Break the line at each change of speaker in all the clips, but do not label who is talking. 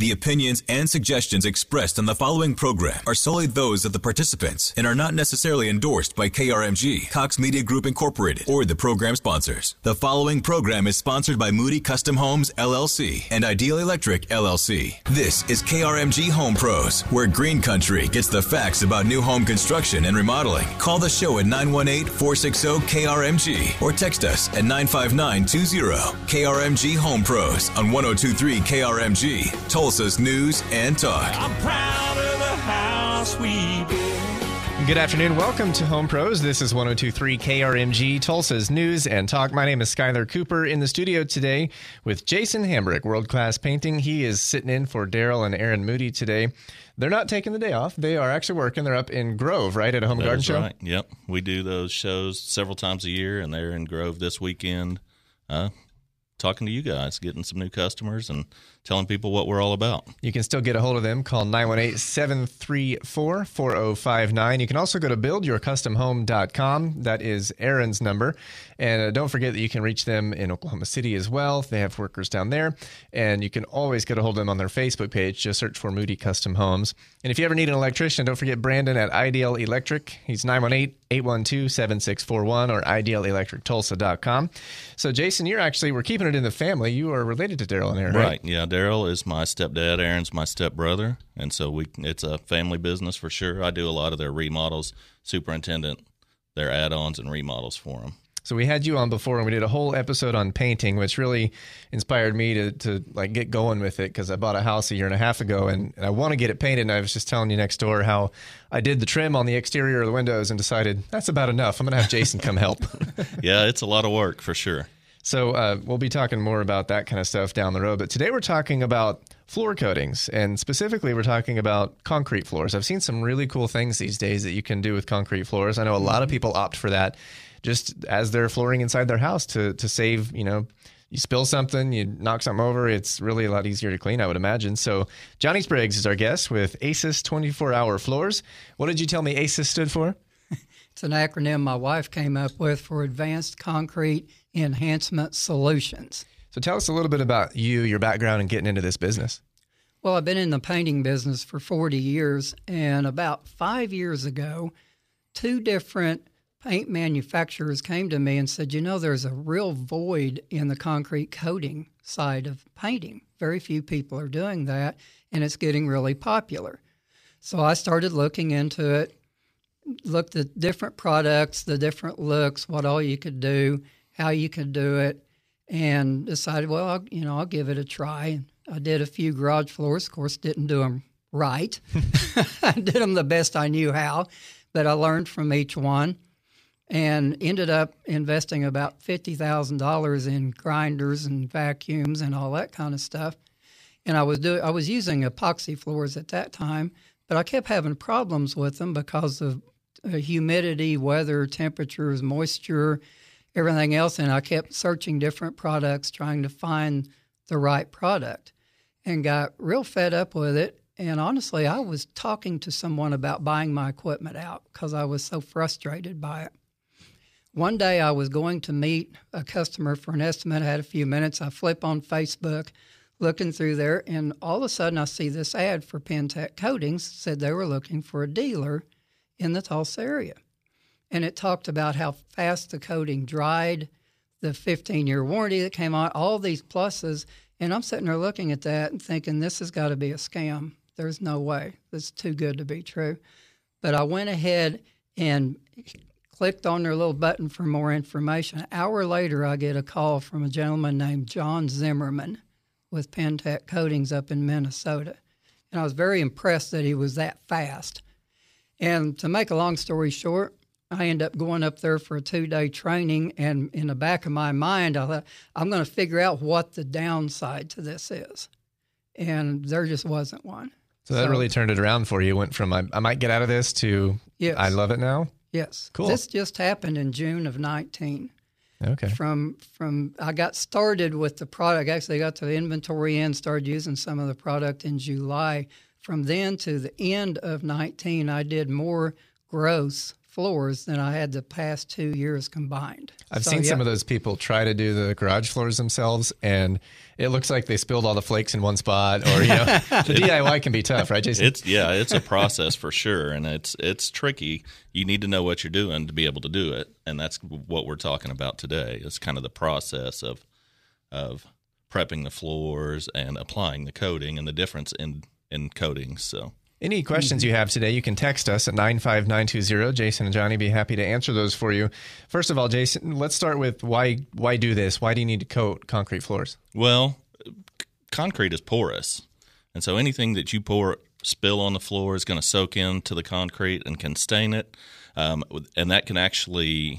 The opinions and suggestions expressed on the following program are solely those of the participants and are not necessarily endorsed by KRMG, Cox Media Group Incorporated, or the program sponsors. The following program is sponsored by Moody Custom Homes, LLC, and Ideal Electric, LLC. This is KRMG Home Pros, where Green Country gets the facts about new home construction and remodeling. Call the show at 918-460-KRMG or text us at 95920. KRMG Home Pros on 102.3 KRMG, Tulsa's News and Talk.
I'm proud of the house we built.
Good afternoon. Welcome to Home Pros. This is 102.3 KRMG, Tulsa's News and Talk. My name is Skylar Cooper in the studio today with Jason Hambrick, World Class Painting. He is sitting in for Daryl and Aaron Moody today. They're not taking the day off. They are actually working. They're up in Grove, right, at a Home and Garden Show?
Right. Yep. We do those shows several times a year, and they're in Grove this weekend. Talking to you guys, getting some new customers, and telling people what we're all about.
You can still get a hold of them. Call 918-734-4059. You can also go to buildyourcustomhome.com. That is Aaron's number. And don't forget that you can reach them in Oklahoma City as well. They have workers down there. And you can always get a hold of them on their Facebook page. Just search for Moody Custom Homes. And if you ever need an electrician, don't forget Brandon at Ideal Electric. He's 918-812-7641 or idealelectrictulsa.com. So, Jason, we're keeping it in the family. You are related to Daryl and Aaron, right?
Right. Yeah, Daryl is my stepdad. Aaron's my stepbrother. And so it's a family business for sure. I do a lot of their remodels, superintendent, their add-ons and remodels for them.
So we had you on before, and we did a whole episode on painting, which really inspired me to get going with it, because I bought a house a year and a half ago, and I want to get it painted. And I was just telling you next door how I did the trim on the exterior of the windows and decided that's about enough. I'm going to have Jason come help.
Yeah, it's a lot of work for sure.
So we'll be talking more about that kind of stuff down the road. But today we're talking about floor coatings, and specifically we're talking about concrete floors. I've seen some really cool things these days that you can do with concrete floors. I know a lot of people opt for that just as they're flooring inside their house to save, you spill something, you knock something over. It's really a lot easier to clean, I would imagine. So Johnny Spriggs is our guest with ACES 24-Hour Floors. What did you tell me ACES stood for?
It's an acronym my wife came up with for Advanced Concrete Enhancement Solutions.
So tell us a little bit about you, your background, and getting into this business.
Well, I've been in the painting business for 40 years, and about 5 years ago, two different paint manufacturers came to me and said, there's a real void in the concrete coating side of painting. Very few people are doing that, and it's getting really popular. So I started looking into it, looked at different products, the different looks, what all you could do, how you could do it, and decided, well, I'll give it a try. I did a few garage floors, of course, didn't do them right. I did them the best I knew how, but I learned from each one and ended up investing about $50,000 in grinders and vacuums and all that kind of stuff. And I was using epoxy floors at that time, but I kept having problems with them because of humidity, weather, temperatures, moisture, everything else. And I kept searching different products, trying to find the right product, and got real fed up with it. And honestly, I was talking to someone about buying my equipment out because I was so frustrated by it. One day I was going to meet a customer for an estimate. I had a few minutes. I flip on Facebook, looking through there, and all of a sudden I see this ad for Pentec Coatings. Said they were looking for a dealer in the Tulsa area. And it talked about how fast the coating dried, the 15-year warranty that came on, all these pluses. And I'm sitting there looking at that and thinking, this has got to be a scam. There's no way. It's too good to be true. But I went ahead and clicked on their little button for more information. An hour later, I get a call from a gentleman named John Zimmerman with Pentec Coatings up in Minnesota. And I was very impressed that he was that fast. And to make a long story short, I ended up going up there for a 2-day training, and in the back of my mind, I thought, I'm going to figure out what the downside to this is. And there just wasn't one.
So that really turned it around for you. Went from I might get out of this to yes. I love it now?
Yes.
Cool.
This just happened in June of 19.
Okay.
From I got started with the product. Actually, I got to the inventory end, started using some of the product in July. From then to the end of 19, I did more gross floors than I had the past 2 years combined.
I've seen some of those people try to do the garage floors themselves, and it looks like they spilled all the flakes in one spot. Or the DIY can be tough, right, Jason?
It's a process for sure, and it's tricky. You need to know what you're doing to be able to do it, and that's what we're talking about today. It's kind of the process of prepping the floors and applying the coating and the difference in coatings. So.
Any questions you have today, you can text us at 95920. Jason and Johnny be happy to answer those for you. First of all, Jason, let's start with why do this? Why do you need to coat concrete floors?
Well, concrete is porous, and so anything that you spill on the floor is going to soak into the concrete and can stain it, and that can actually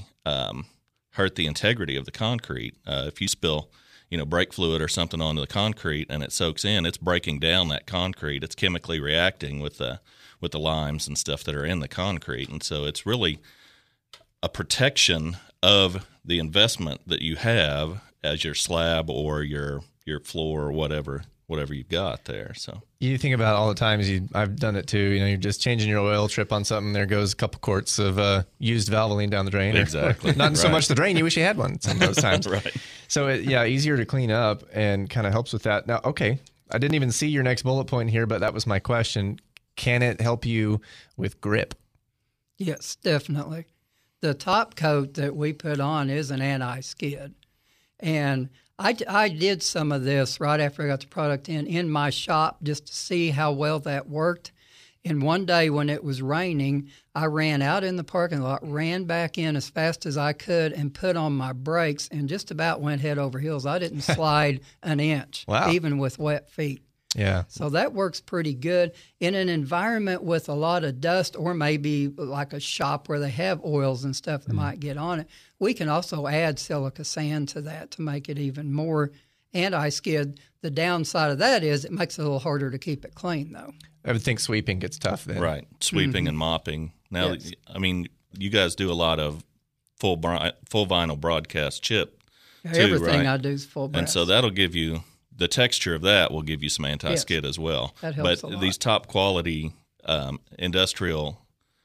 hurt the integrity of the concrete. If you spill brake fluid or something onto the concrete and it soaks in, it's breaking down that concrete. It's chemically reacting with the limes and stuff that are in the concrete. And so it's really a protection of the investment that you have as your slab or your floor or whatever you've got there. So
you think about all the times I've done it too. You're just changing your oil, trip on something. There goes a couple quarts of used Valvoline down the drain.
Exactly.
Not so much the drain. You wish you had one some of those times.
Right.
So easier to clean up and kind of helps with that. Now, okay, I didn't even see your next bullet point here, but that was my question. Can it help you with grip?
Yes, definitely. The top coat that we put on is an anti-skid, and I did some of this right after I got the product in my shop just to see how well that worked. And one day when it was raining, I ran out in the parking lot, ran back in as fast as I could, and put on my brakes and just about went head over heels. I didn't slide an inch,
wow,
even with wet feet.
Yeah.
So that works pretty good in an environment with a lot of dust, or maybe like a shop where they have oils and stuff that might get on it. We can also add silica sand to that to make it even more anti-skid. The downside of that is it makes it a little harder to keep it clean, though.
I would think sweeping gets tough then.
Right. Sweeping and mopping. Now,
yes.
I mean, you guys do a lot of full vinyl broadcast chip too,
Everything
right?
I do is full brass.
And so that'll give you the texture of that will give you some anti-skid as well.
That helps
but
a lot.
These top quality industrial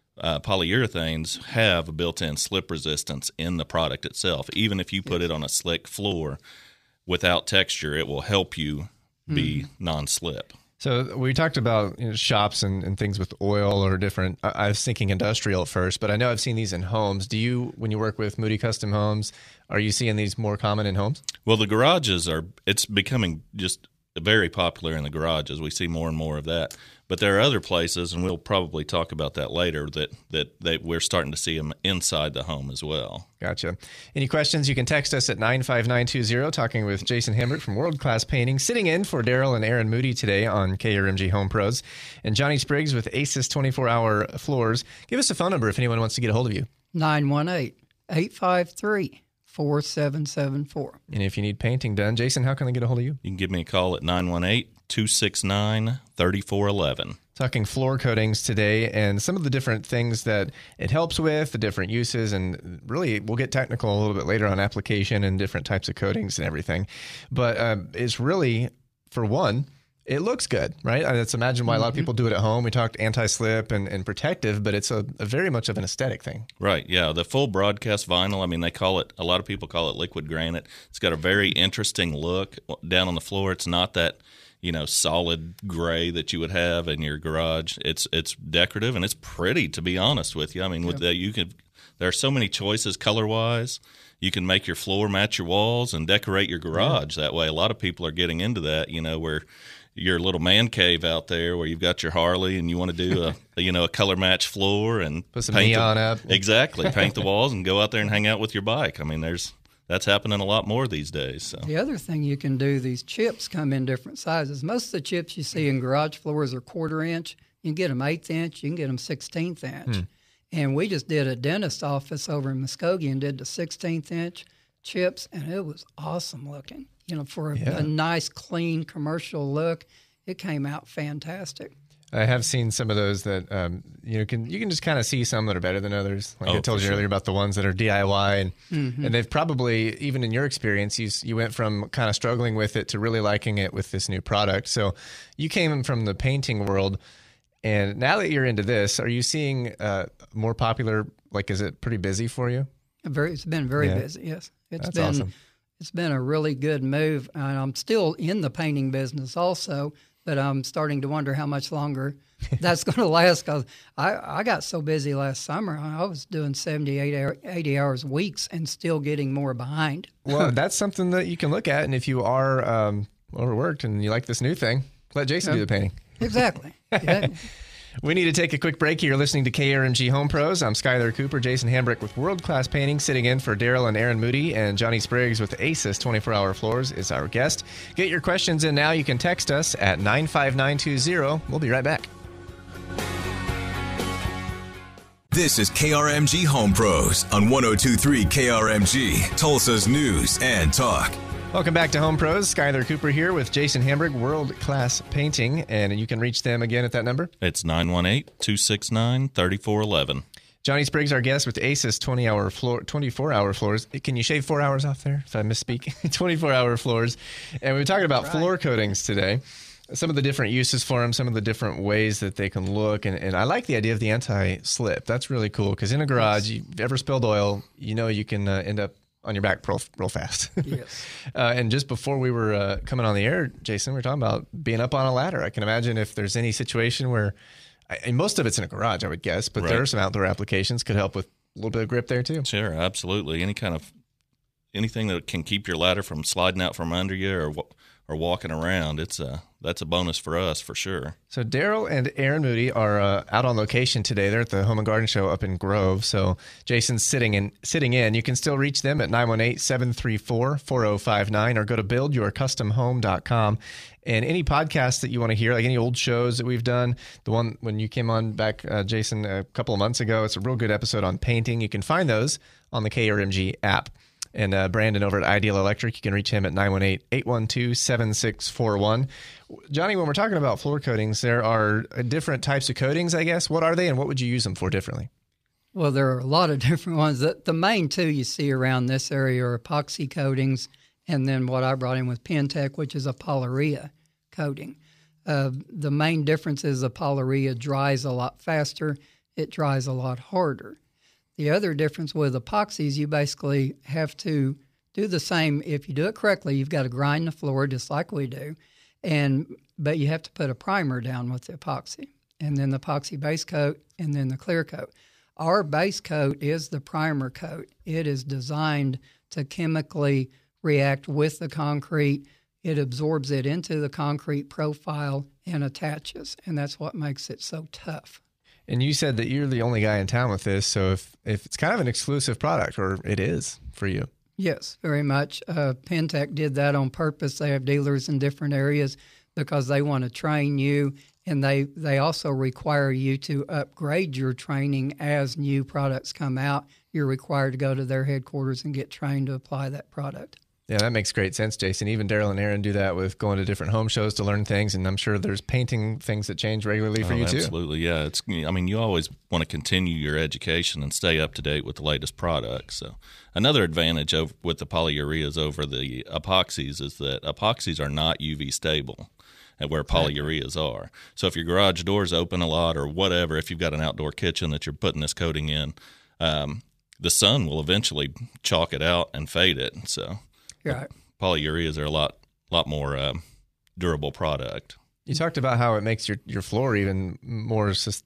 polyurethanes have a built-in slip resistance in the product itself. Even if you put it on a slick floor without texture, it will help you be non-slip.
So we talked about shops and things with oil or different. I was thinking industrial at first, but I know I've seen these in homes. Do you, when you work with Moody Custom Homes, are you seeing these more common in homes?
Well, the garages it's becoming just very popular in the garages. We see more and more of that. But there are other places, and we'll probably talk about that later, that we're starting to see them inside the home as well.
Gotcha. Any questions, you can text us at 95920, talking with Jason Hambert from World Class Painting, sitting in for Daryl and Aaron Moody today on KRMG Home Pros, and Johnny Spriggs with ACES 24-Hour Floors. Give us a phone number if anyone wants to get a hold of you.
918-853-4774.
And if you need painting done, Jason, how can they get a hold of you?
You can give me a call at 918-269-3411.
Talking floor coatings today and some of the different things that it helps with, the different uses, and really we'll get technical a little bit later on application and different types of coatings and everything. But it's really, for one, it looks good, right? That's imagine why a lot of people do it at home. We talked anti-slip and protective, but it's a very much of an aesthetic thing.
Right, yeah. The full broadcast vinyl, I mean, they call it, a lot of people call it liquid granite. It's got a very interesting look down on the floor. It's not that, solid gray that you would have in your garage. It's decorative and it's pretty, to be honest with you. I mean, with that, there are so many choices color-wise. You can make your floor match your walls and decorate your garage that way. A lot of people are getting into that, where your little man cave out there where you've got your Harley and you want to do a color match floor and
put some neon up.
Exactly. Paint the walls and go out there and hang out with your bike. I mean, that's happening a lot more these days. So.
The other thing you can do, these chips come in different sizes. Most of the chips you see in garage floors are 1/4 inch. You can get them 1/8 inch. You can get them 1/16 inch. And we just did a dentist office over in Muskogee and did the 1/16 inch chips, and it was awesome looking. For a nice, clean commercial look, it came out fantastic.
I have seen some of those that you can just kind of see some that are better than others. Like I told you earlier about the ones that are DIY, and they've probably, even in your experience, you went from kind of struggling with it to really liking it with this new product. So you came from the painting world. And now that you're into this, are you seeing more popular? Like, is it pretty busy for you?
It's been very busy. Yes,
That's awesome.
It's been a really good move. And I'm still in the painting business also, but I'm starting to wonder how much longer that's going to last, because I got so busy last summer. I was doing 80 hours weeks and still getting more behind.
Well, that's something that you can look at. And if you are overworked and you like this new thing, let Jason do the painting.
Exactly. Yeah.
We need to take a quick break. You're listening to KRMG Home Pros. I'm Skylar Cooper, Jason Hambrick with World Class Painting, sitting in for Daryl and Aaron Moody, and Johnny Spriggs with ACES 24-Hour Floors is our guest. Get your questions in now. You can text us at 95920. We'll be right back.
This is KRMG Home Pros on 102.3 KRMG, Tulsa's News and Talk.
Welcome back to Home Pros. Skylar Cooper here with Jason Hambrick, World Class Painting, and you can reach them again at that number.
It's 918-269-3411.
Johnny Spriggs, our guest with ACES 24-hour floors. Can you shave 4 hours off there if I misspeak? 24-hour floors. And we were talking about floor coatings today. Some of the different uses for them, some of the different ways that they can look. And I like the idea of the anti-slip. That's really cool, because in a garage, you ever spilled oil, you know you can end up on your back real fast.
Yes.
And just before we were coming on the air, Jason, we were talking about being up on a ladder. I can imagine if there's any situation where, and most of it's in a garage, I would guess, but there are some outdoor applications could help with a little bit of grip there too.
Sure, absolutely. Anything that can keep your ladder from sliding out from under you or walking around, that's a bonus for us for sure.
So Daryl and Aaron Moody are out on location today. They're at the Home and Garden Show up in Grove. So Jason's sitting in. You can still reach them at 918-734-4059 or go to buildyourcustomhome.com. And any podcasts that you want to hear, like any old shows that we've done, the one when you came on back, Jason, a couple of months ago, it's a real good episode on painting. You can find those on the KRMG app. And Brandon over at Ideal Electric, you can reach him at 918-812-7641. Johnny, when we're talking about floor coatings, there are different types of coatings, I guess. What are they, and what would you use them for differently?
Well, there are a lot of different ones. The main two you see around this area are epoxy coatings, and then what I brought in with Pentec, which is a polyurea coating. The main difference is the polyurea dries a lot faster. It dries a lot harder. The other difference with epoxies, you basically have to do the same. If you do it correctly, you've got to grind the floor just like we do, but you have to put a primer down with the epoxy, and then the epoxy base coat, and then the clear coat. Our base coat is the primer coat. It is designed to chemically react with the concrete. It absorbs it into the concrete profile and attaches, and that's what makes it so tough.
And you said that you're the only guy in town with this, so if it's kind of an exclusive product, or it is for you.
Yes, very much. Pentec did that on purpose. They have dealers in different areas because they want to train you, and they also require you to upgrade your training as new products come out. You're required to go to their headquarters and get trained to apply that product.
Yeah, that makes great sense, Jason. Even Daryl and Aaron do that with going to different home shows to learn things, and I'm sure there's painting things that change regularly for you too.
Absolutely, yeah. You always want to continue your education and stay up to date with the latest products. So another advantage with the polyureas over the epoxies is that epoxies are not UV stable, where polyureas are. So if your garage door's open a lot or whatever, if you've got an outdoor kitchen that you're putting this coating in, the sun will eventually chalk it out and fade it. So.
Right.
Polyureas are a lot more durable product.
You talked about how it makes your floor even more,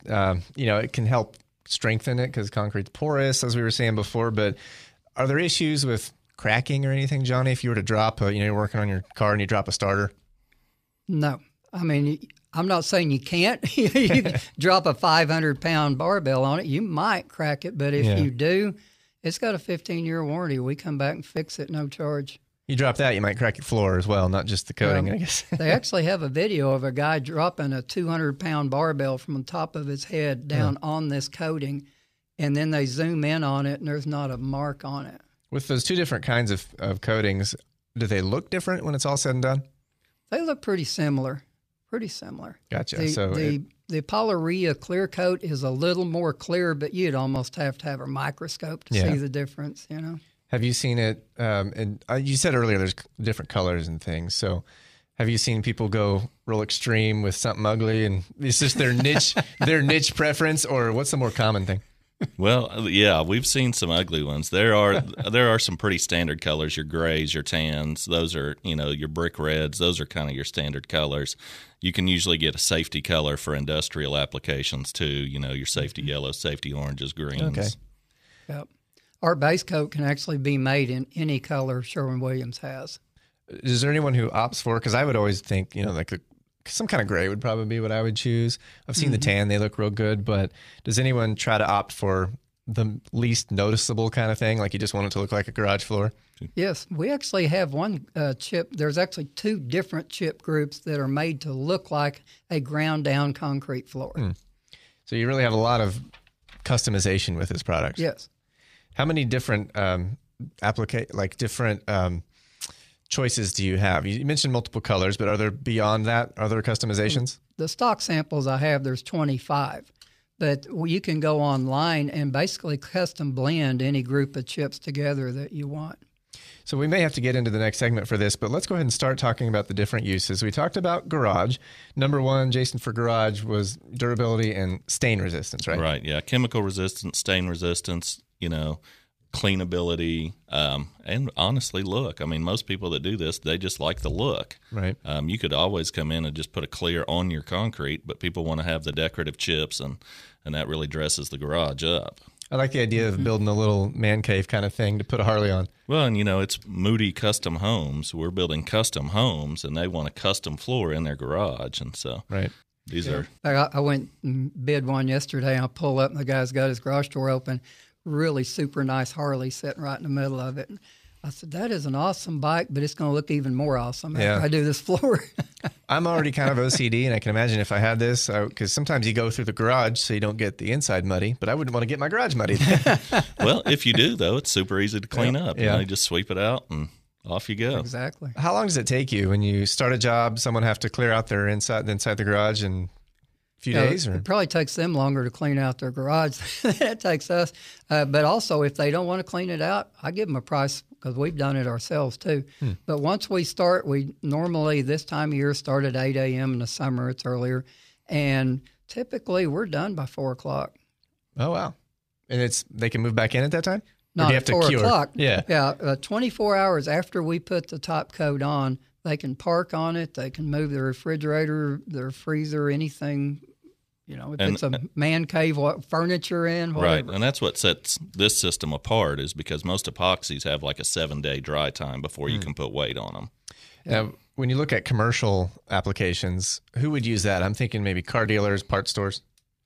it can help strengthen it because concrete's porous, as we were saying before. But are there issues with cracking or anything, Johnny, if you were to drop, you're working on your car and you drop a starter?
No. I mean, I'm not saying you can't. You drop a 500-pound barbell on it, you might crack it. But if you do, it's got a 15-year warranty. We come back and fix it, no charge.
You drop that, you might crack your floor as well, not just the coating, I guess.
They actually have a video of a guy dropping a 200-pound barbell from the top of his head down on this coating, and then they zoom in on it, and there's not a mark on it.
With those two different kinds of coatings, do they look different when it's all said and done?
They look pretty similar. Gotcha. The polyurea clear coat is a little more clear, but you'd almost have to have a microscope to see the difference,
Have you seen it? And you said earlier there's different colors and things. So Have you seen people go real extreme with something ugly, and it's just their niche preference, or what's the more common thing?
Well, yeah, we've seen some ugly ones. There are some pretty standard colors. Your grays, your tans, those are, your brick reds. Those are kind of your standard colors. You can usually get a safety color for industrial applications too. Your safety yellows, safety oranges, greens.
Okay.
Yep. Our base coat can actually be made in any color Sherwin-Williams has.
Is there anyone who opts for? Because I would always think, some kind of gray would probably be what I would choose. I've seen the tan; they look real good. But does anyone try to opt for the least noticeable kind of thing? Like you just want it to look like a garage floor?
Yes, we actually have one chip. There's actually 2 different chip groups that are made to look like a ground down concrete floor.
So you really have a lot of customization with this product.
Yes.
How many different choices do you have? You mentioned multiple colors, but are there beyond that other customizations?
The stock samples I have, there's 25. But you can go online and basically custom blend any group of chips together that you want.
So we may have to get into the next segment for this, but let's go ahead and start talking about the different uses. We talked about garage. Number 1, Jason, for garage was durability and stain resistance, right?
Right, yeah. Chemical resistance, stain resistance, cleanability, and honestly, look. I mean, most people that do this, they just like the look.
Right.
You could always come in and just put a clear on your concrete, but people want to have the decorative chips, and that really dresses the garage up.
I like the idea of building a little man cave kind of thing to put a Harley on.
Well, and it's Moody Custom Homes. We're building custom homes, and they want a custom floor in their garage, and so
right.
These are.
I went and bid one yesterday. I pull up, and the guy's got his garage door open. Really super nice Harley sitting right in the middle of it. And I said, that is an awesome bike, but it's going to look even more awesome after I do this floor.
I'm already kind of OCD, and I can imagine if I had this, because sometimes you go through the garage so you don't get the inside muddy, but I wouldn't want to get my garage muddy.
Well, if you do, though, it's super easy to clean up.
Yeah.
You just sweep it out and off you go.
Exactly.
How long does it take you when you start a job? Someone have to clear out their inside the garage in a few days? Or?
It probably takes them longer to clean out their garage than it takes us. But also, if they don't want to clean it out, I give them a price because we've done it ourselves too. But once we start, we normally this time of year start at 8 a.m. in the summer. It's earlier. And typically we're done by 4 o'clock.
Oh, wow. And they can move back in at that time?
Not at 4 o'clock.
Yeah.
Yeah. 24 hours after we put the top coat on, they can park on it. They can move their refrigerator, their freezer, anything. If it's a man cave, furniture in, whatever.
Right, and that's what sets this system apart is because most epoxies have like a 7-day dry time before you can put weight on them.
Now, when you look at commercial applications, who would use that? I'm thinking maybe car dealers, parts stores.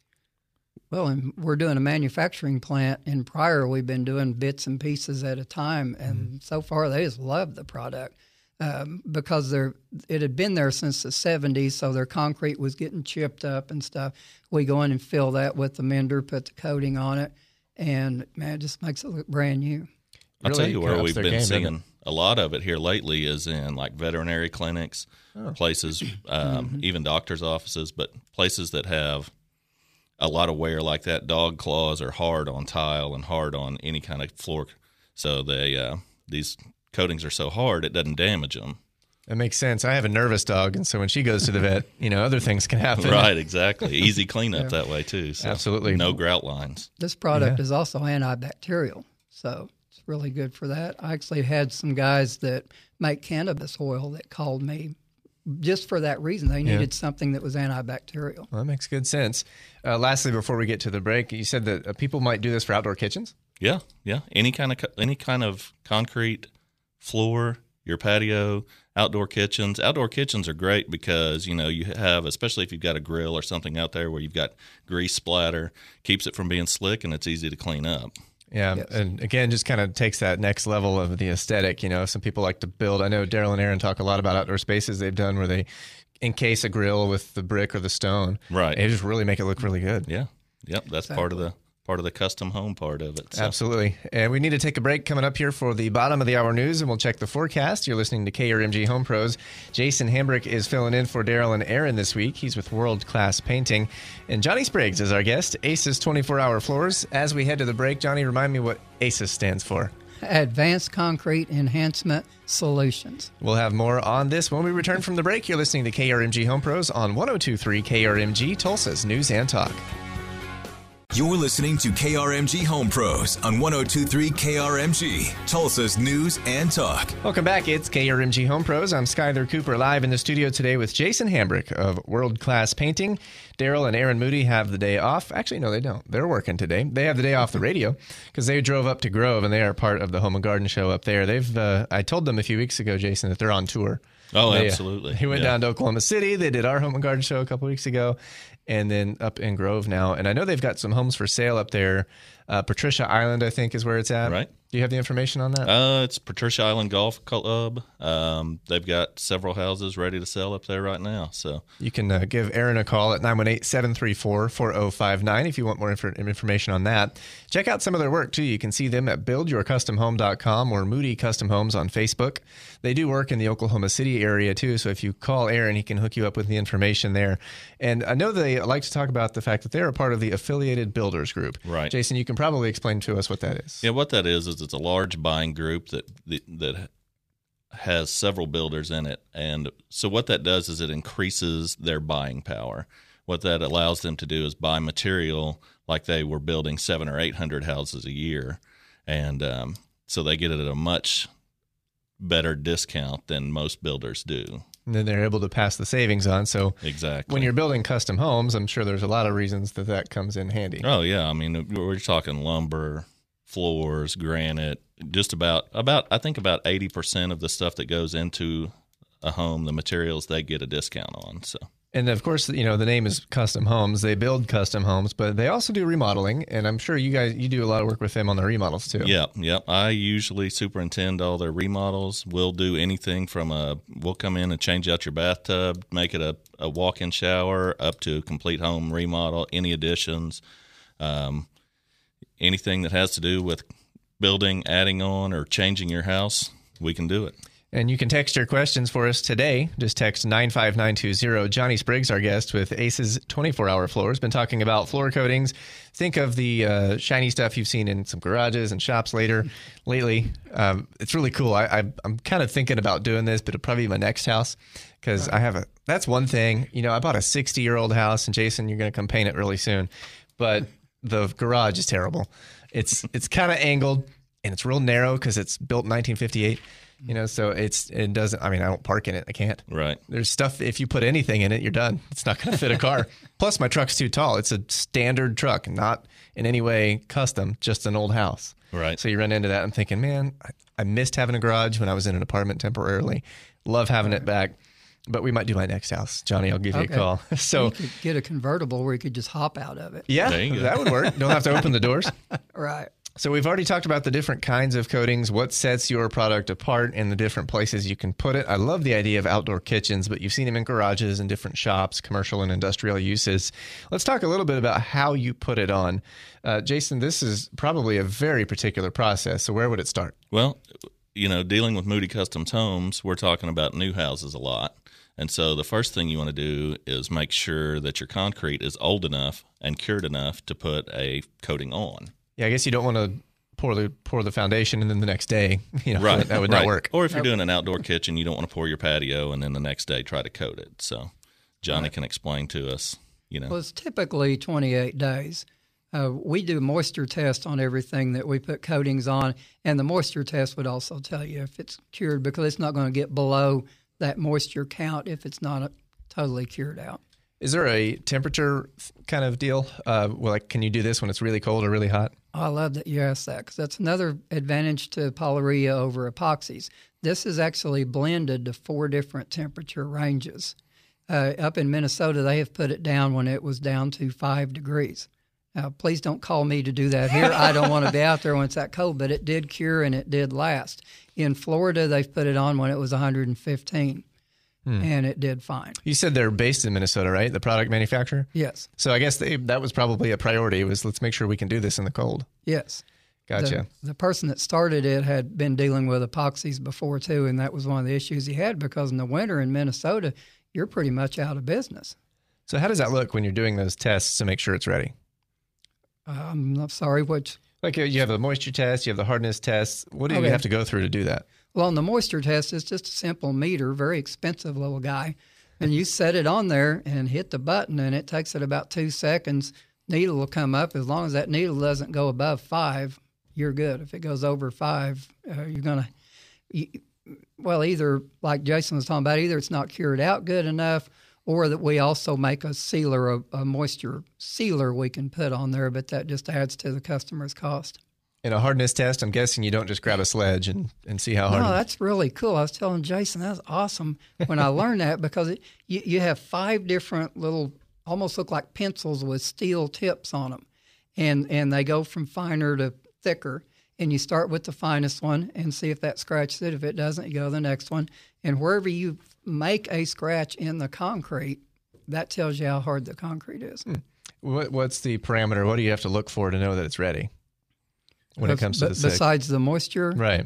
Well, and we're doing a manufacturing plant, and prior we've been doing bits and pieces at a time, and so far they just love the product. Because it had been there since the 70s, so their concrete was getting chipped up and stuff. We go in and fill that with the mender, put the coating on it, and, man, it just makes it look brand new.
I'll tell you where we've been seeing a lot of it here lately is in, like, veterinary clinics, places, even doctors' offices, but places that have a lot of wear like that. Dog claws are hard on tile and hard on any kind of floor. So these coatings are so hard it doesn't damage them.
That makes sense. I have a nervous dog, and so when she goes to the vet, other things can happen.
Right, exactly. Easy cleanup that way too. So
absolutely.
No grout lines.
This product is also antibacterial, so it's really good for that. I actually had some guys that make cannabis oil that called me just for that reason. They needed something that was antibacterial.
Well, that makes good sense. Lastly, before we get to the break, you said that people might do this for outdoor kitchens?
Yeah. Any kind of concrete floor, your patio, outdoor kitchens. Outdoor kitchens are great because, you have, especially if you've got a grill or something out there where you've got grease splatter, keeps it from being slick and it's easy to clean up.
Yeah, yes. And again, just kind of takes that next level of the aesthetic. Some people like to build. I know Daryl and Aaron talk a lot about outdoor spaces they've done where they encase a grill with the brick or the stone.
Right.
And just really make it look really good.
Yeah. Yep. That's part of the custom home part of it. So.
Absolutely. And we need to take a break coming up here for the bottom of the hour news, and we'll check the forecast. You're listening to KRMG Home Pros. Jason Hambrick is filling in for Daryl and Aaron this week. He's with World Class Painting. And Johnny Spriggs is our guest, ACES 24-Hour Floors. As we head to the break, Johnny, remind me what ACES stands for.
Advanced Concrete Enhancement Solutions.
We'll have more on this when we return from the break. You're listening to KRMG Home Pros on 102.3 KRMG, Tulsa's News and Talk.
You're listening to KRMG Home Pros on 102.3 KRMG, Tulsa's News and Talk.
Welcome back. It's KRMG Home Pros. I'm Skyler Cooper, live in the studio today with Jason Hambrick of World Class Painting. Daryl and Aaron Moody have the day off. Actually, no, they don't. They're working today. They have the day off the radio because they drove up to Grove, and they are part of the Home and Garden Show up there. I told them a few weeks ago, Jason, that they're on tour.
Oh, absolutely.
He went down to Oklahoma City. They did our Home and Garden Show a couple weeks ago, and then up in Grove now. And I know they've got some homes for sale up there. Patricia Island, I think, is where it's at.
Right.
Do you have the information on that?
It's Patricia Island Golf Club. They've got several houses ready to sell up there right now. So
you can give Aaron a call at 918-734-4059 if you want more information on that. Check out some of their work, too. You can see them at buildyourcustomhome.com or Moody Custom Homes on Facebook. They do work in the Oklahoma City area, too, so if you call Aaron, he can hook you up with the information there. And I know they like to talk about the fact that they're a part of the Affiliated Builders Group.
Right.
Jason, you can probably explain to us what that is.
Yeah, what that is it's a large buying group that has several builders in it. And so what that does is it increases their buying power. What that allows them to do is buy material like they were building 700 or 800 houses a year. And so they get it at a much better discount than most builders do.
And then they're able to pass the savings on. So
exactly.
When you're building custom homes, I'm sure there's a lot of reasons that comes in handy.
Oh, yeah. I mean, we're talking lumber, floors, granite, just about I think about 80% of the stuff that goes into a home, the materials they get a discount on. So.
And of course, the name is Custom Homes. They build custom homes, but they also do remodeling. And I'm sure you do a lot of work with them on the remodels too.
Yep. I usually superintend all their remodels. We'll do anything from we'll come in and change out your bathtub, make it a walk-in shower, up to a complete home remodel, any additions, anything that has to do with building, adding on, or changing your house, we can do it.
And you can text your questions for us today. Just text 95920. Johnny Spriggs, our guest with Ace's 24-Hour Floors, been talking about floor coatings. Think of the shiny stuff you've seen in some garages and shops lately. It's really cool. I'm kind of thinking about doing this, but it'll probably be my next house because that's one thing. I bought a 60-year-old house, and Jason, you're going to come paint it really soon. But the garage is terrible. It's kind of angled, and it's real narrow because it's built in 1958. So it doesn't, I don't park in it. I can't.
Right.
There's stuff, if you put anything in it, you're done. It's not going to fit a car. Plus, my truck's too tall. It's a standard truck, not in any way custom, just an old house.
Right.
So you run into that. I'm thinking, man, I missed having a garage when I was in an apartment temporarily. Love having it back. But we might do my next house. Johnny, I'll give you a call. So
you could get a convertible where you could just hop out of it.
Yeah, that would work. Don't have to open the doors.
Right.
So we've already talked about the different kinds of coatings, what sets your product apart, and the different places you can put it. I love the idea of outdoor kitchens, but you've seen them in garages and different shops, commercial and industrial uses. Let's talk a little bit about how you put it on. Jason, this is probably a very particular process. So where would it start?
Well, dealing with Moody Customs Homes, we're talking about new houses a lot. And so the first thing you want to do is make sure that your concrete is old enough and cured enough to put a coating on. Yeah,
I guess you don't want to pour the foundation and then the next day,
right,
that would not work.
Or if you're doing an outdoor kitchen, you don't want to pour your patio and then the next day try to coat it. So Johnny can explain to us,
Well, it's typically 28 days. We do moisture tests on everything that we put coatings on, and the moisture test would also tell you if it's cured because it's not going to get below that moisture count if it's not totally cured out.
Is there a temperature kind of deal? Can you do this when it's really cold or really hot?
I love that you asked that because that's another advantage to Polyurea over epoxies. This is actually blended to 4 different temperature ranges. Up in Minnesota, they have put it down when it was down to 5 degrees. Now, please don't call me to do that here. I don't want to be out there when it's that cold, but it did cure and it did last. In Florida, they've put it on when it was 115. And it did fine.
You said they're based in Minnesota, right? The product manufacturer?
Yes.
So I guess that was probably a priority, was let's make sure we can do this in the cold.
Yes.
Gotcha.
The person that started it had been dealing with epoxies before, too, and that was one of the issues he had because in the winter in Minnesota, you're pretty much out of business.
So how does that look when you're doing those tests to make sure it's ready?
I'm sorry, which...
Like you have a moisture test, you have the hardness test. What do you have to go through to do that?
Well, on the moisture test, it's just a simple meter, very expensive little guy. And you set it on there and hit the button, and it takes it about 2 seconds. Needle will come up. As long as that needle doesn't go above 5, you're good. If it goes over 5, you're going to, well, either, like Jason was talking about, either it's not cured out good enough, or that we also make a sealer, a moisture sealer we can put on there, but that just adds to the customer's cost.
In a hardness test, I'm guessing you don't just grab a sledge and see how hard.
No, that's really cool. I was telling Jason, that's awesome when I learned that, because you have 5 different little, almost look like pencils with steel tips on them. And they go from finer to thicker. And you start with the finest one and see if that scratches it. If it doesn't, you go to the next one. And wherever you make a scratch in the concrete, that tells you how hard the concrete is.
What's the parameter? What do you have to look for to know that it's ready when it comes to the SIG?
Besides the moisture?
Right.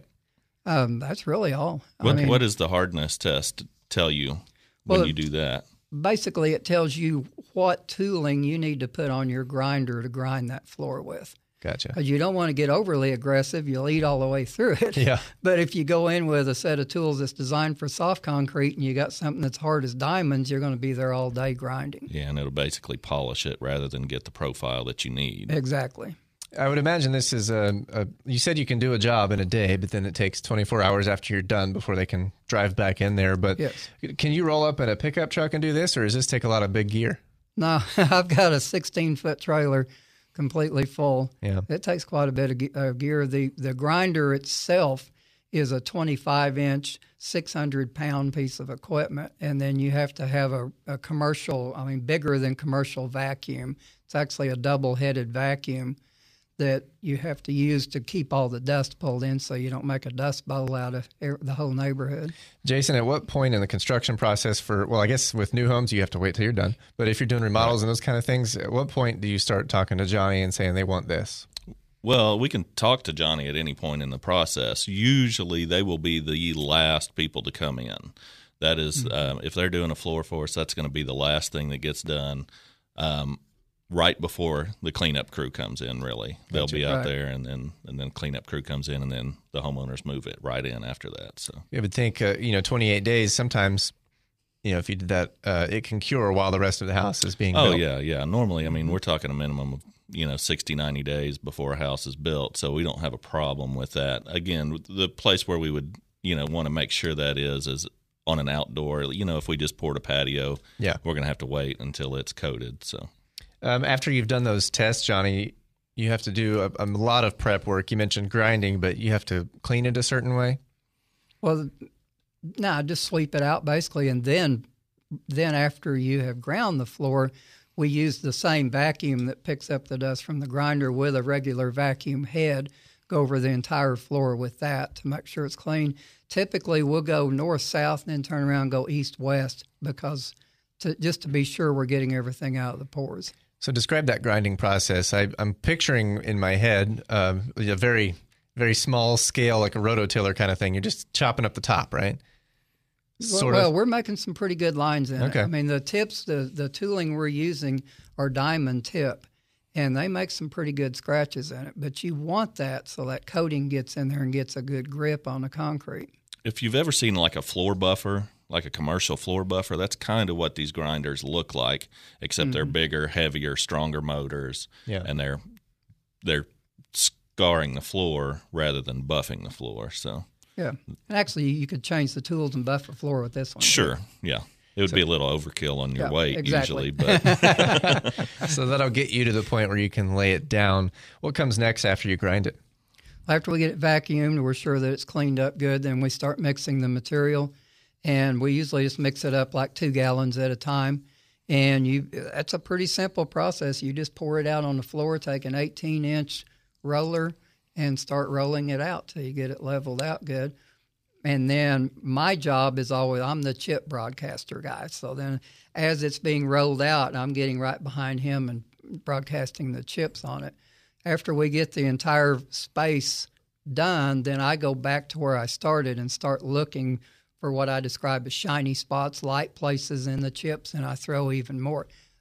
That's really all.
What does the hardness test tell you when you do that?
Basically, it tells you what tooling you need to put on your grinder to grind that floor with.
Gotcha.
Because you don't want to get overly aggressive. You'll eat all the way through it.
Yeah.
But if you go in with a set of tools that's designed for soft concrete and you got something that's hard as diamonds, you're going to be there all day grinding.
Yeah, and it'll basically polish it rather than get the profile that you need.
Exactly.
I would imagine this is you said you can do a job in a day, but then it takes 24 hours after you're done before they can drive back in there. But
yes.
Can you roll up in a pickup truck and do this, or does this take a lot of big gear?
No, I've got a 16-foot trailer completely full.
Yeah.
It takes quite a bit of gear. The grinder itself is a 25-inch, 600-pound piece of equipment, and then you have to have a commercial, bigger than commercial vacuum. It's actually a double-headed vacuum that you have to use to keep all the dust pulled in so you don't make a dust bowl out of the whole neighborhood. Jason,
at what point in the construction process I guess with new homes you have to wait till you're done, but if you're doing remodels and those kind of things, at what point do you start talking to Johnny and saying they want this?
Well, we can talk to Johnny at any point in the process. Usually they will be the last people to come in. That is, if they're doing a floor for us, that's going to be the last thing that gets done. Right before the cleanup crew comes in, really. They'll be out there, and then cleanup crew comes in, and then the homeowners move it right in after that. So
you would think, 28 days, sometimes, if you did that, it can cure while the rest of the house is being built.
Oh, yeah. Normally, we're talking a minimum of, 60, 90 days before a house is built, so we don't have a problem with that. Again, the place where we would, want to make sure that is on an outdoor. If we just poured a patio, we're going to have to wait until it's coated, so.
After you've done those tests, Johnny, you have to do a lot of prep work. You mentioned grinding, but you have to clean it a certain way?
Well, no, just sweep it out basically, and then after you have ground the floor, we use the same vacuum that picks up the dust from the grinder with a regular vacuum head, go over the entire floor with that to make sure it's clean. Typically, we'll go north-south and then turn around and go east-west because just to be sure we're getting everything out of the pores.
So describe that grinding process. I'm picturing in my head a very, very small scale, like a rototiller kind of thing. You're just chopping up the top, right?
Well, we're making some pretty good lines in
it.
The tips, the tooling we're using are diamond tip, and they make some pretty good scratches in it. But you want that so that coating gets in there and gets a good grip on the concrete.
If you've ever seen like a floor buffer, like a commercial floor buffer, that's kind of what these grinders look like, except they're bigger, heavier, stronger motors, and they're scarring the floor rather than buffing the floor. So
yeah, and actually you could change the tools and buff the floor with this one.
Sure, yeah. It would be a little overkill on your weight usually, but
so that'll get you to the point where you can lay it down. What comes next after you grind it?
After we get it vacuumed, we're sure that it's cleaned up good, then we start mixing the material. And we usually just mix it up like 2 gallons at a time. And that's a pretty simple process. You just pour it out on the floor, take an 18-inch roller, and start rolling it out till you get it leveled out good. And then my job is always, I'm the chip broadcaster guy. So then as it's being rolled out, I'm getting right behind him and broadcasting the chips on it. After we get the entire space done, then I go back to where I started and start looking for what I describe as shiny spots, light places in the chips, and I throw even more.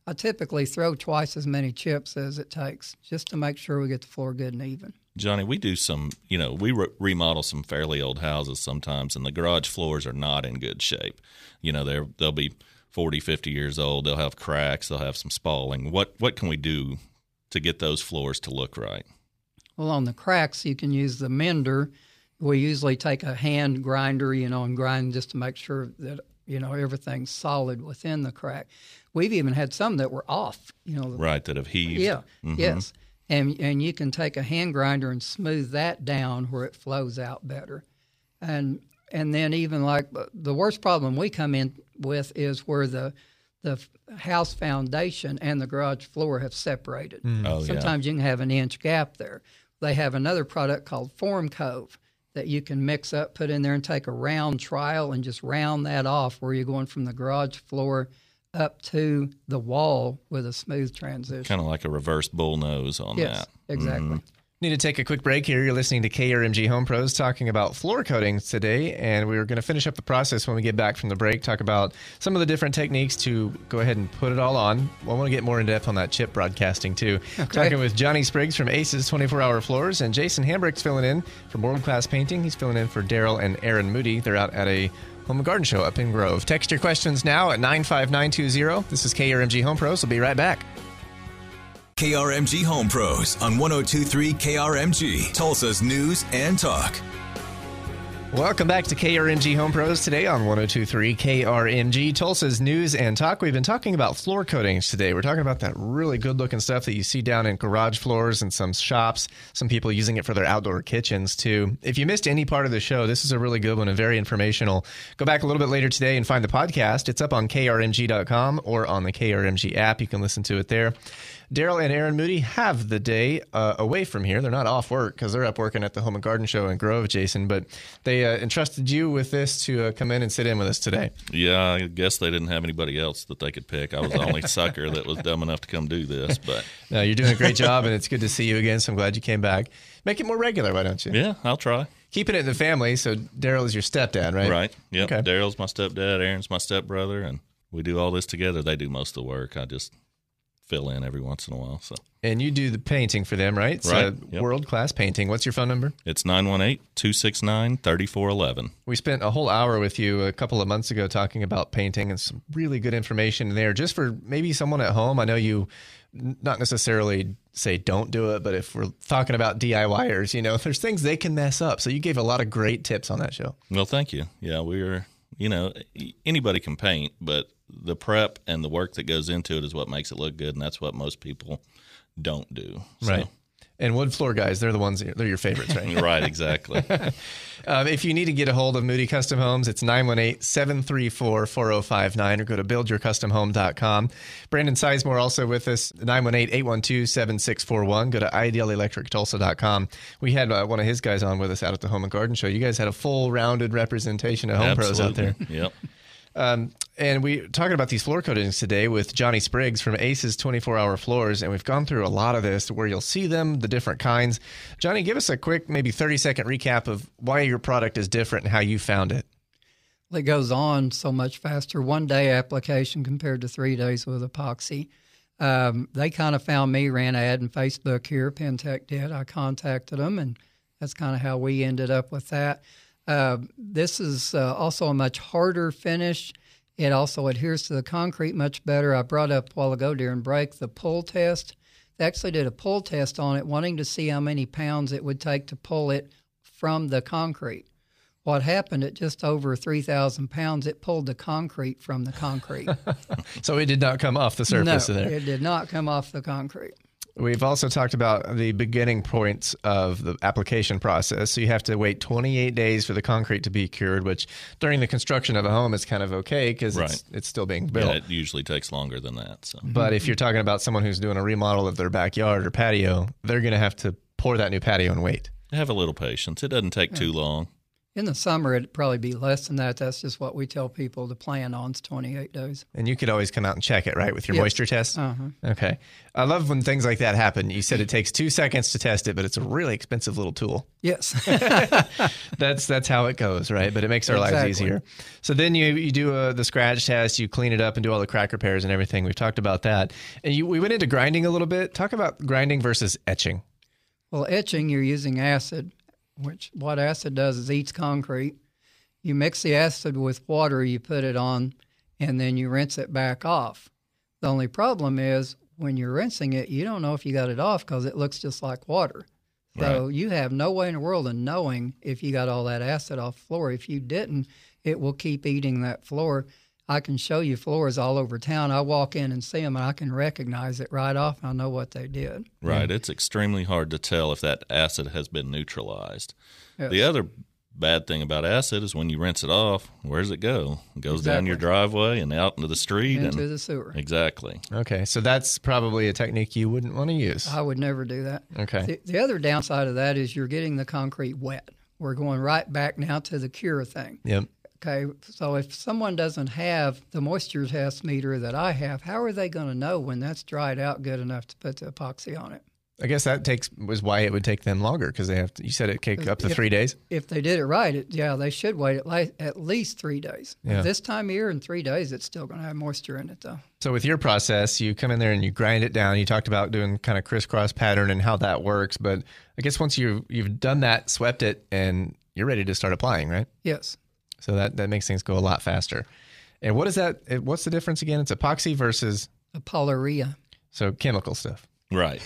I typically throw twice as many chips as it takes just to make sure we get the floor good and even.
Johnny, we do some, we remodel some fairly old houses sometimes, and the garage floors are not in good shape. They'll be 40, 50 years old. They'll have cracks. They'll have some spalling. What can we do to get those floors to look right?
Well, on the cracks, you can use the mender. We usually take a hand grinder, and grind just to make sure that, everything's solid within the crack. We've even had some that were off,
Right, that have heaved.
Yeah,
Mm-hmm.
yes. And you can take a hand grinder and smooth that down where it flows out better. And then even like the worst problem we come in with is where the house foundation and the garage floor have separated.
Oh,
Sometimes you can have an inch gap there. They have another product called Form Cove that you can mix up, put in there, and take a round trial and just round that off where you're going from the garage floor up to the wall with a smooth transition.
Kind of like a reverse bull nose on that.
Yes, exactly.
Mm-hmm.
Need to take a quick break here. You're listening to KRMG Home Pros talking about floor coatings today, and we're going to finish up the process when we get back from the break, talk about some of the different techniques to go ahead and put it all on. I want to get more in depth on that chip broadcasting too.
Okay.
Talking with Johnny Spriggs from Aces 24-Hour Floors, and Jason Hambrick's filling in from World Class Painting. He's filling in for Daryl and Aaron Moody. They're out at a home and garden show up in Grove. Text your questions now at 95920. This is KRMG Home Pros. We'll be right back.
KRMG Home Pros on 102.3 KRMG, Tulsa's News and Talk.
Welcome back to KRMG Home Pros today on 102.3 KRMG, Tulsa's News and Talk. We've been talking about floor coatings today. We're talking about that really good-looking stuff that you see down in garage floors and some shops, some people using it for their outdoor kitchens too. If you missed any part of the show, this is a really good one and very informational. Go back a little bit later today and find the podcast. It's up on krmg.com or on the KRMG app. You can listen to it there. Daryl and Aaron Moody have the day away from here. They're not off work because they're up working at the Home and Garden Show in Grove, Jason, but they entrusted you with this to come in and sit in with us today.
Yeah, I guess they didn't have anybody else that they could pick. I was the only sucker that was dumb enough to come do this. But
No, you're doing a great job, and it's good to see you again, so I'm glad you came back. Make it more regular, why don't you?
yeah, I'll try.
Keeping it in the family, so Daryl is your stepdad, right?
Right. Yep.
Okay.
Daryl's my stepdad. Aaron's my stepbrother, and we do all this together. They do most of the work. I just fill in every once in a while. So.
And you do the painting for them, right?
Right.
So
Yep.
World Class Painting. What's your phone number?
It's 918-269-3411.
We spent a whole hour with you a couple of months ago talking about painting and some really good information in there just for maybe someone at home. I know you not necessarily say don't do it, but if we're talking about DIYers, there's things they can mess up. So you gave a lot of great tips on that show.
Well, thank you. Yeah, we're, anybody can paint, but the prep and the work that goes into it is what makes it look good, and that's what most people don't do. So.
Right. And wood floor guys, they're the ones, they're your favorites, right?
Right, exactly.
If you need to get a hold of Moody Custom Homes, it's 918-734-4059 or go to buildyourcustomhome.com. Brandon Sizemore also with us, 918-812-7641. Go to idealelectrictulsa.com. We had one of his guys on with us out at the Home and Garden Show. You guys had a full rounded representation of home pros out there.
Yep.
And we're talking about these floor coatings today with Johnny Spriggs from Aces 24-Hour Floors, and we've gone through a lot of this where you'll see them, the different kinds. Johnny, give us a quick, maybe 30-second recap of why your product is different and how you found it.
It goes on so much faster. 1 day application compared to 3 days with epoxy. They kind of found me, ran an ad in Facebook here. Pentec did. I contacted them, and that's kind of how we ended up with that. This is also a much harder finish. It also adheres to the concrete much better. I brought up a while ago during break the pull test. They actually did a pull test on it, wanting to see how many pounds it would take to pull it from the concrete. What happened at just over 3,000 pounds, it pulled the concrete from the concrete.
So it did not come off the surface
No,
of there.
it did not come off the concrete.
We've also talked about the beginning points of the application process. So you have to wait 28 days for the concrete to be cured, which during the construction of a home is kind of okay because
Right.
it's still being built.
Yeah, it usually takes longer than that. So.
But if you're talking about someone who's doing a remodel of their backyard or patio, they're going to have to pour that new patio and wait.
Have a little patience. It doesn't take too long.
In the summer, it'd probably be less than that. That's just what we tell people to plan on, is 28 days.
And you could always come out and check it, right, with your moisture test?
Uh-huh.
Okay. I love when things like that happen. You said it takes 2 seconds to test it, but it's a really expensive little tool.
Yes.
That's how it goes, right? But it makes our lives easier. So then you do the scratch test, you clean it up and do all the crack repairs and everything. We've talked about that. And we went into grinding a little bit. Talk about grinding versus etching.
Well, etching, you're using acid, which what acid does is eats concrete. You mix the acid with water, you put it on, and then you rinse it back off. The only problem is when you're rinsing it, you don't know if you got it off because it looks just like water. So you have no way in the world of knowing if you got all that acid off the floor. If you didn't, it will keep eating that floor. I can show you floors all over town. I walk in and see them, and I can recognize it right off. I know what they did.
Right. It's extremely hard to tell if that acid has been neutralized.
Yes.
The other bad thing about acid is when you rinse it off, where does it go? It goes down your driveway and out into the street.
Into the sewer.
Exactly.
Okay, so that's probably a technique you wouldn't want to use.
I would never do that.
Okay.
The other downside of that is you're getting the concrete wet. We're going right back now to the cure thing.
Yep.
Okay, so if someone doesn't have the moisture test meter that I have, how are they going to know when that's dried out good enough to put the epoxy on it?
I guess that was why it would take them longer, because they have to, you said it take up to 3 days?
If they did it right, they should wait at least 3 days.
Yeah.
This time of year in 3 days, it's still going to have moisture in it, though.
So with your process, you come in there and you grind it down. You talked about doing kind of crisscross pattern and how that works, but I guess once you've done that, swept it, and you're ready to start applying, right?
Yes.
So that makes things go a lot faster. And what is that? What's the difference again? It's epoxy versus?
A polyurea.
So chemical stuff.
Right.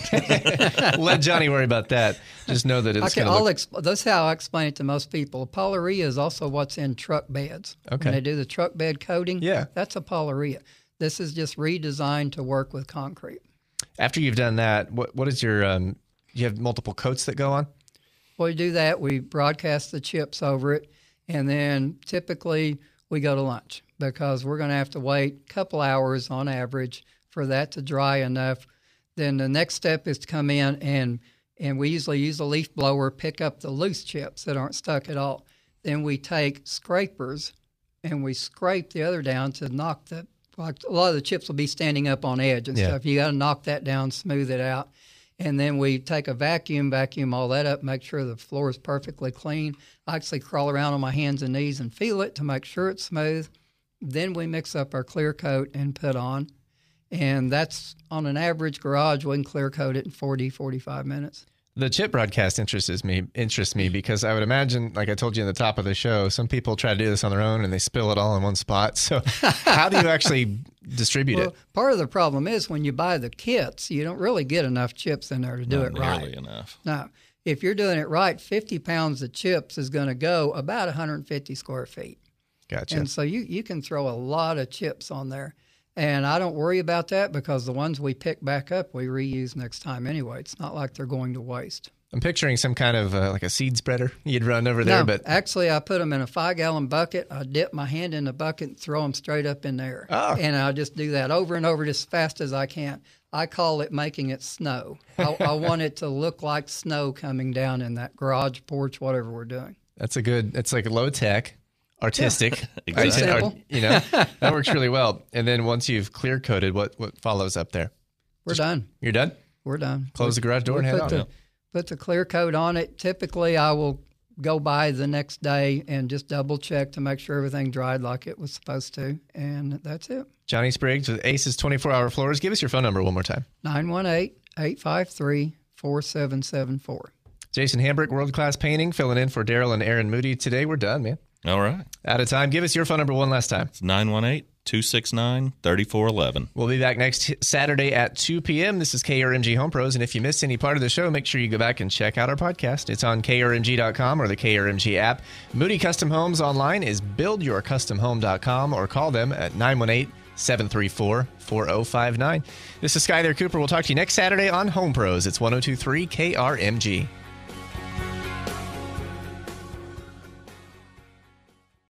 Let Johnny worry about that. Just know that it's going to look...
That's how I explain it to most people. Polyurea is also what's in truck beds.
Okay.
When they do the truck bed coating,
yeah,
that's a polyurea. This is just redesigned to work with concrete.
After you've done that, what is your... you have multiple coats that go on?
Well, we do that. We broadcast the chips over it, and then typically we go to lunch because we're going to have to wait a couple hours on average for that to dry enough. Then the next step is to come in and we usually use a leaf blower, pick up the loose chips that aren't stuck at all. Then we take scrapers and we scrape the other down to knock like a lot of the chips will be standing up on edge and stuff. You got to knock that down, smooth it out. And then we take a vacuum all that up, make sure the floor is perfectly clean. I actually crawl around on my hands and knees and feel it to make sure it's smooth. Then we mix up our clear coat and put on. And that's on an average garage, we can clear coat it in 40, 45 minutes.
The chip broadcast interests me because I would imagine, like I told you in the top of the show, some people try to do this on their own and they spill it all in one spot. So how do you actually distribute it?
Part of the problem is when you buy the kits, you don't really get enough chips in there to do it right.
Not nearly enough.
No. If you're doing it right, 50 pounds of chips is going to go about 150 square feet.
Gotcha.
And so you can throw a lot of chips on there. And I don't worry about that because the ones we pick back up, we reuse next time anyway. It's not like they're going to waste.
I'm picturing some kind of like a seed spreader you'd run over there.
No,
but
actually, I put them in a 5-gallon bucket. I dip my hand in the bucket and throw them straight up in there.
Oh.
And I'll just do that over and over just as fast as I can. I call it making it snow. I want it to look like snow coming down in that garage, porch, whatever we're doing.
it's like low tech. Artistic.
Yeah. Exactly.
Simple.
That works really well. And then once you've clear coated, what follows up there?
We're done.
You're done?
We're done.
Close the garage door and head on.
Put the clear coat on it. Typically, I will go by the next day and just double check to make sure everything dried like it was supposed to. And that's it.
Johnny Spriggs with Aces 24-Hour Floors. Give us your phone number one more time.
918-853-4774.
Jason Hambrick, World Class Painting, filling in for Daryl and Aaron Moody. Today we're done, man.
All right.
Out of time. Give us your phone number one last time.
It's 918-269-3411.
We'll be back next Saturday at 2 p.m. This is KRMG Home Pros, and if you missed any part of the show, make sure you go back and check out our podcast. It's on krmg.com or the KRMG app. Moody Custom Homes online is buildyourcustomhome.com or call them at 918-734-4059. This is Skyler Cooper. We'll talk to you next Saturday on Home Pros. It's 102.3 KRMG.